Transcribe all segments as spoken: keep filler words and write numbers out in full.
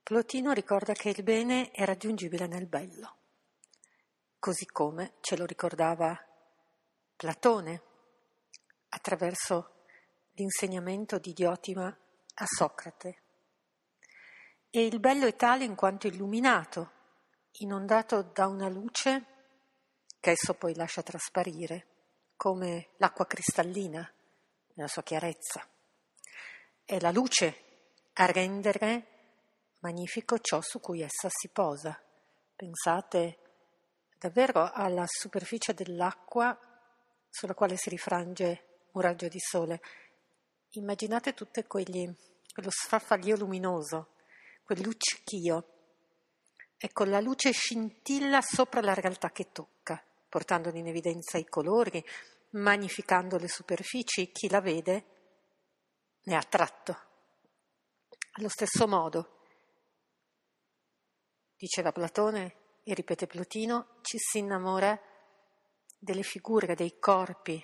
Plotino ricorda che il bene è raggiungibile nel bello, così come ce lo ricordava Platone attraverso l'insegnamento di Diotima a Socrate. E il bello è tale in quanto illuminato, inondato da una luce che esso poi lascia trasparire, come l'acqua cristallina nella sua chiarezza. È la luce a rendere magnifico ciò su cui essa si posa. Pensate davvero alla superficie dell'acqua sulla quale si rifrange un raggio di sole. Immaginate tutte quegli, quello sfarfallio luminoso, quel luccichio. Ecco, la luce scintilla sopra la realtà che tocca, portando in evidenza i colori, magnificando le superfici. Chi la vede ne è attratto. Allo stesso modo, diceva Platone e ripete Plotino, ci si innamora delle figure, dei corpi,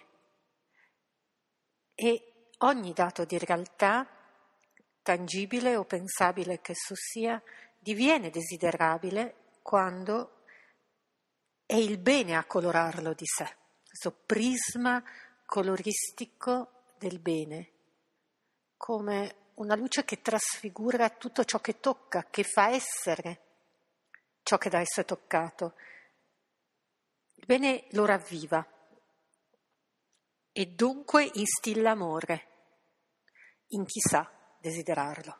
e ogni dato di realtà, tangibile o pensabile che esso sia, diviene desiderabile quando è il bene a colorarlo di sé, questo prisma coloristico del bene, come una luce che trasfigura tutto ciò che tocca, che fa essere ciò che da esso è toccato. Il bene lo ravviva e dunque instilla amore in chi sa desiderarlo.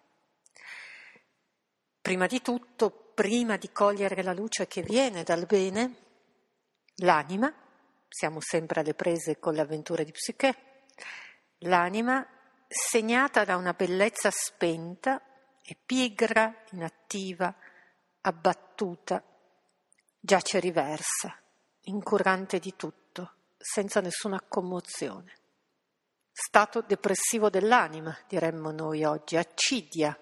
Prima di tutto, prima di cogliere la luce che viene dal bene, l'anima, siamo sempre alle prese con le avventure di Psiché, l'anima segnata da una bellezza spenta e pigra, inattiva, abbattuta, giace riversa, incurante di tutto, senza nessuna commozione. Stato depressivo dell'anima, diremmo noi oggi, accidia.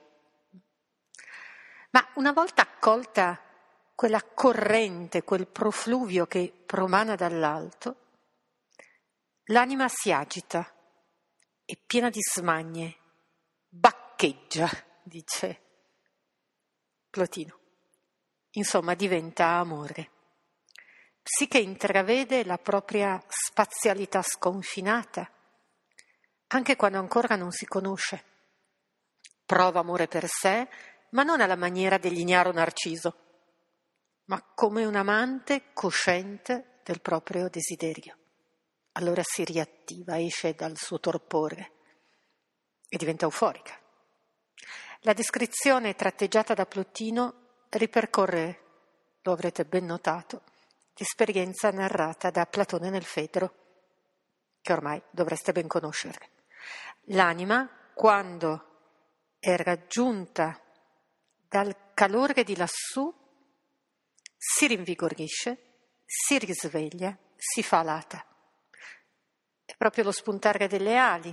Ma una volta accolta quella corrente, quel profluvio che promana dall'alto, l'anima si agita, è piena di smanie, baccheggia, dice Plotino. Insomma, diventa amore. Psiche intravede la propria spazialità sconfinata, anche quando ancora non si conosce. Prova amore per sé, ma non alla maniera dell'ignaro Narciso, ma come un amante cosciente del proprio desiderio. Allora si riattiva, esce dal suo torpore e diventa euforica. La descrizione tratteggiata da Plotino ripercorre, lo avrete ben notato, l'esperienza narrata da Platone nel Fedro, che ormai dovreste ben conoscere. L'anima, quando è raggiunta dal calore di lassù, si rinvigorisce, si risveglia, si fa alata. È proprio lo spuntare delle ali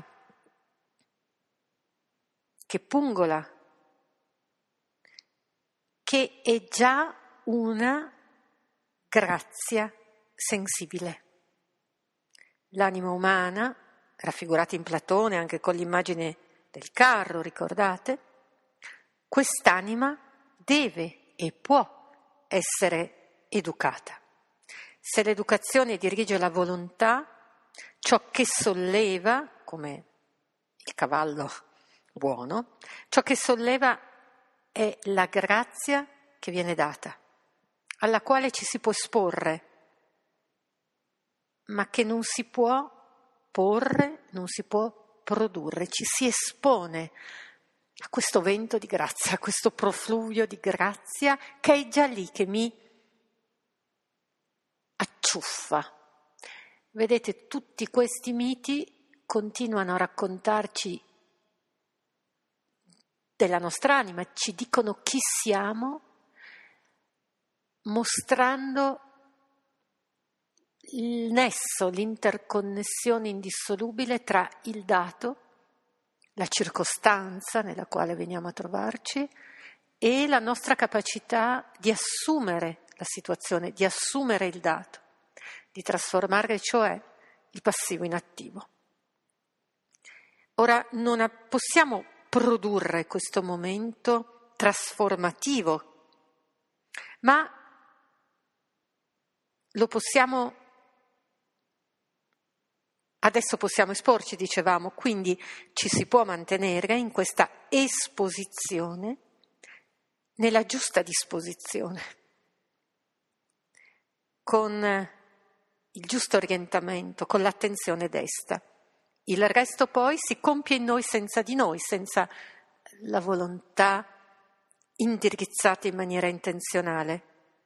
che pungola, che è già una grazia sensibile. L'anima umana, raffigurata in Platone anche con l'immagine del carro, ricordate? Quest'anima deve e può essere educata. Se l'educazione dirige la volontà, ciò che solleva, come il cavallo buono, ciò che solleva è la grazia che viene data, alla quale ci si può esporre, ma che non si può porre, non si può produrre, ci si espone a questo vento di grazia, a questo profluvio di grazia che è già lì, che mi acciuffa. Vedete, tutti questi miti continuano a raccontarci della nostra anima, ci dicono chi siamo, mostrando il nesso, l'interconnessione indissolubile tra il dato, la circostanza nella quale veniamo a trovarci e la nostra capacità di assumere la situazione, di assumere il dato, di trasformare cioè il passivo in attivo. Ora non possiamo produrre questo momento trasformativo, ma lo possiamo, adesso possiamo esporci, dicevamo, quindi ci si può mantenere in questa esposizione nella giusta disposizione, con il giusto orientamento, con l'attenzione desta. Il resto poi si compie in noi senza di noi, senza la volontà indirizzata in maniera intenzionale.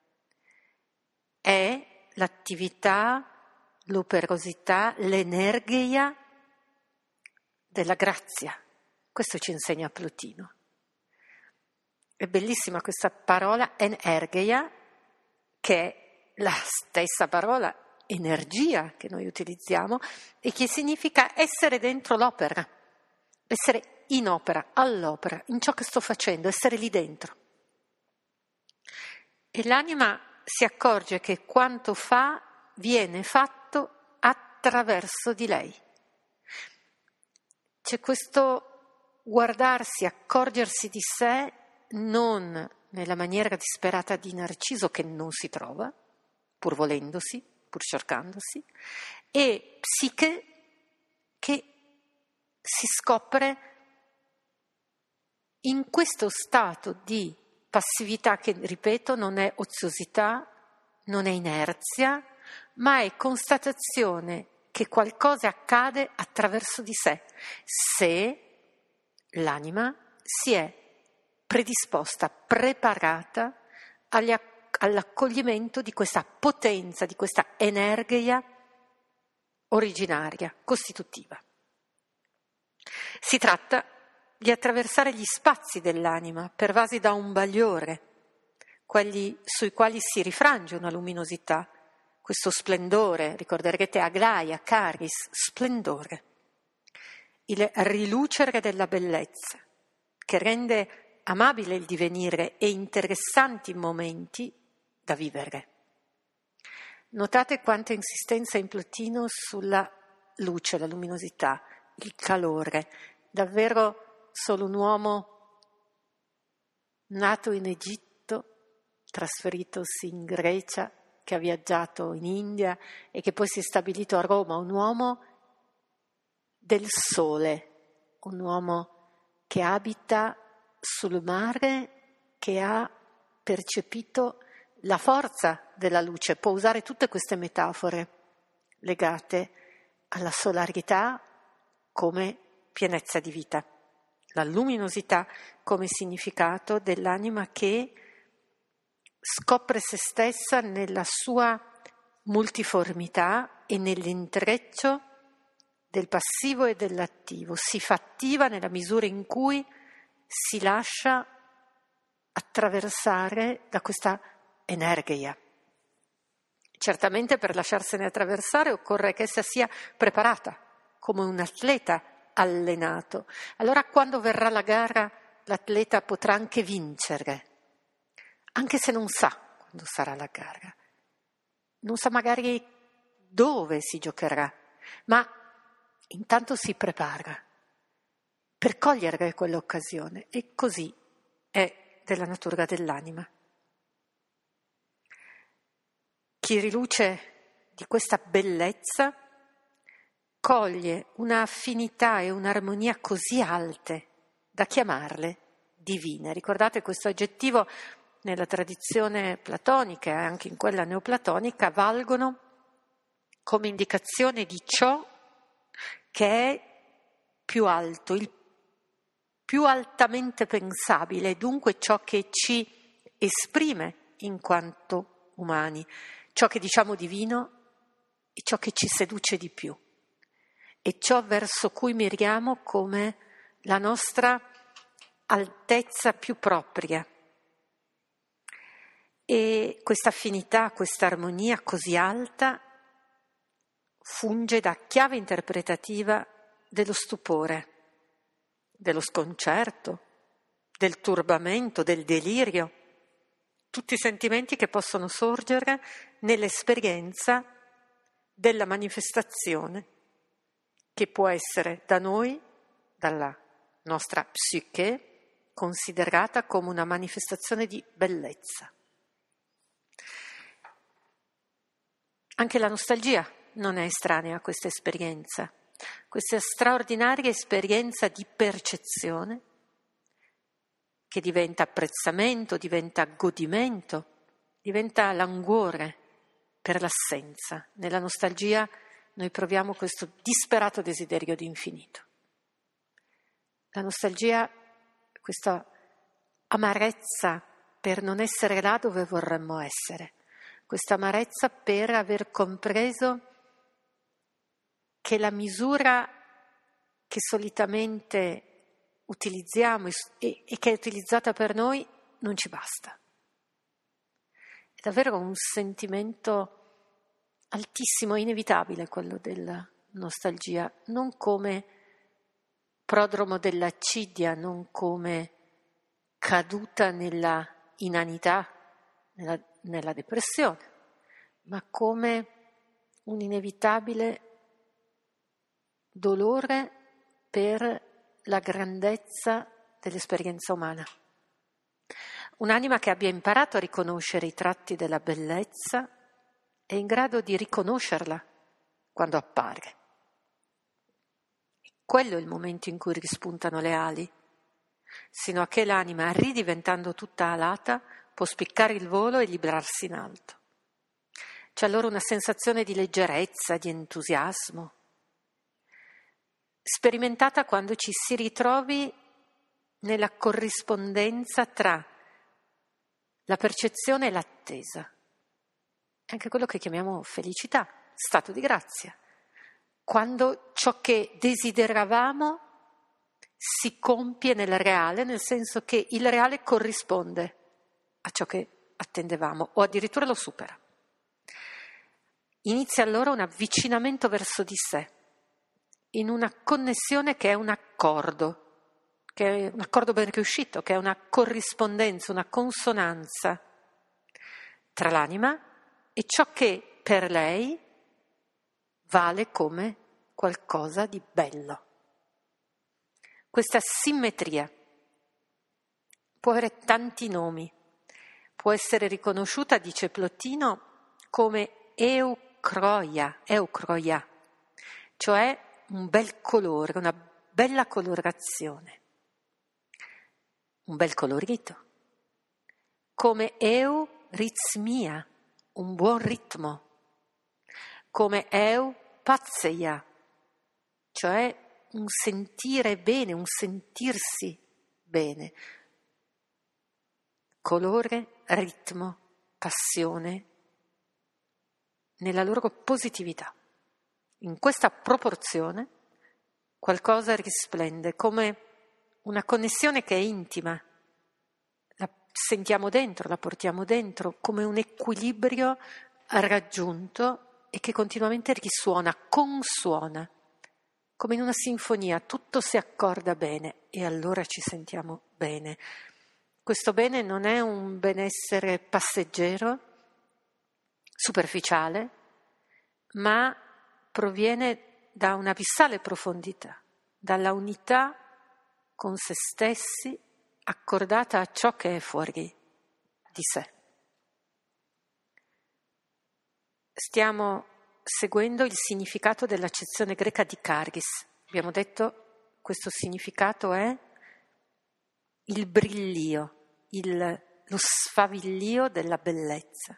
È l'attività, l'operosità, l'energia della grazia. Questo ci insegna Plotino. È bellissima questa parola energia, che è la stessa parola energia che noi utilizziamo e che significa essere dentro l'opera, essere in opera, all'opera, in ciò che sto facendo, essere lì dentro. E l'anima si accorge che quanto fa viene fatto attraverso di lei. C'è questo guardarsi, accorgersi di sé non nella maniera disperata di Narciso che non si trova, pur volendosi, pur cercandosi, e Psiche che si scopre in questo stato di passività che, ripeto, non è oziosità, non è inerzia, ma è constatazione che qualcosa accade attraverso di sé, se l'anima si è predisposta, preparata agli accordi, all'accoglimento di questa potenza, di questa energia originaria, costitutiva. Si tratta di attraversare gli spazi dell'anima, pervasi da un bagliore, quelli sui quali si rifrange una luminosità, questo splendore, ricorderete Aglaia, Caris, splendore, il rilucere della bellezza, che rende amabile il divenire e interessanti momenti da vivere. Notate quanta insistenza in Plotino sulla luce, la luminosità, il calore. Davvero solo un uomo nato in Egitto, trasferitosi in Grecia, che ha viaggiato in India e che poi si è stabilito a Roma, un uomo del sole, un uomo che abita sul mare, che ha percepito la forza della luce, può usare tutte queste metafore legate alla solarità come pienezza di vita, la luminosità come significato dell'anima che scopre se stessa nella sua multiformità e nell'intreccio del passivo e dell'attivo, si fa attiva nella misura in cui si lascia attraversare da questa energia. Certamente per lasciarsene attraversare occorre che essa sia preparata, come un atleta allenato. Allora quando verrà la gara l'atleta potrà anche vincere, anche se non sa quando sarà la gara, non sa magari dove si giocherà, ma intanto si prepara per cogliere quell'occasione, e così è della natura dell'anima. Chi riluce di questa bellezza coglie una affinità e un'armonia così alte da chiamarle divine. Ricordate, questo aggettivo nella tradizione platonica e anche in quella neoplatonica valgono come indicazione di ciò che è più alto, il più altamente pensabile, dunque ciò che ci esprime in quanto umani, ciò che diciamo divino e ciò che ci seduce di più, e ciò verso cui miriamo come la nostra altezza più propria. E questa affinità, questa armonia così alta funge da chiave interpretativa dello stupore, dello sconcerto, del turbamento, del delirio, tutti i sentimenti che possono sorgere nell'esperienza della manifestazione che può essere da noi, dalla nostra psiche, considerata come una manifestazione di bellezza. Anche la nostalgia non è estranea a questa esperienza, questa straordinaria esperienza di percezione che diventa apprezzamento, diventa godimento, diventa languore per l'assenza. Nella nostalgia noi proviamo questo disperato desiderio di infinito. La nostalgia, questa amarezza per non essere là dove vorremmo essere, questa amarezza per aver compreso che la misura che solitamente utilizziamo e, e che è utilizzata per noi non ci basta. È davvero un sentimento altissimo, inevitabile quello della nostalgia, non come prodromo dell'accidia, non come caduta nella inanità, nella, nella depressione, ma come un inevitabile dolore per la grandezza dell'esperienza umana. Un'anima che abbia imparato a riconoscere i tratti della bellezza è in grado di riconoscerla quando appare. Quello è il momento in cui rispuntano le ali, sino a che l'anima, ridiventando tutta alata, può spiccare il volo e librarsi in alto. C'è allora una sensazione di leggerezza, di entusiasmo, sperimentata quando ci si ritrovi nella corrispondenza tra la percezione e l'attesa. È anche quello che chiamiamo felicità, stato di grazia. Quando ciò che desideravamo si compie nel reale, nel senso che il reale corrisponde a ciò che attendevamo o addirittura lo supera. Inizia allora un avvicinamento verso di sé, in una connessione che è un accordo, che è un accordo ben riuscito, che è una corrispondenza, una consonanza tra l'anima e ciò che per lei vale come qualcosa di bello. Questa simmetria può avere tanti nomi, può essere riconosciuta, dice Plotino, come eucroia, eucroia, cioè un bel colore, una bella colorazione, un bel colorito, come euritmia, un buon ritmo, come eupazzeia, cioè un sentire bene, un sentirsi bene, colore, ritmo, passione, nella loro positività. In questa proporzione qualcosa risplende come una connessione che è intima, la sentiamo dentro, la portiamo dentro, come un equilibrio raggiunto e che continuamente risuona, consuona, come in una sinfonia, tutto si accorda bene e allora ci sentiamo bene. Questo bene non è un benessere passeggero, superficiale, ma proviene da un'abissale profondità, dalla unità con se stessi accordata a ciò che è fuori di sé. Stiamo seguendo il significato dell'accezione greca di charis. Abbiamo detto questo significato è il brillio, il, lo sfavillio della bellezza.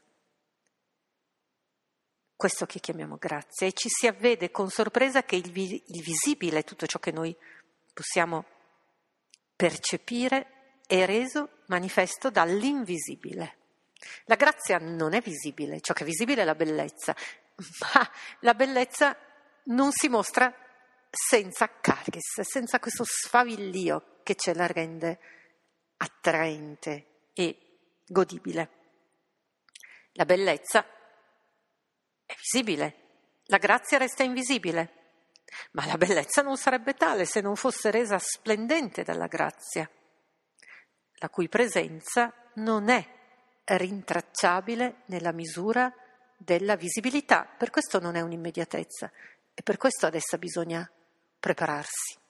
Questo che chiamiamo grazia, e ci si avvede con sorpresa che il, vi, il visibile, tutto ciò che noi possiamo percepire, è reso manifesto dall'invisibile. La grazia non è visibile, ciò che è visibile è la bellezza, ma la bellezza non si mostra senza charis, senza questo sfavillio che ce la rende attraente e godibile. La bellezza è visibile, la grazia resta invisibile, ma la bellezza non sarebbe tale se non fosse resa splendente dalla grazia, la cui presenza non è rintracciabile nella misura della visibilità. Per questo non è un'immediatezza e per questo ad essa bisogna prepararsi.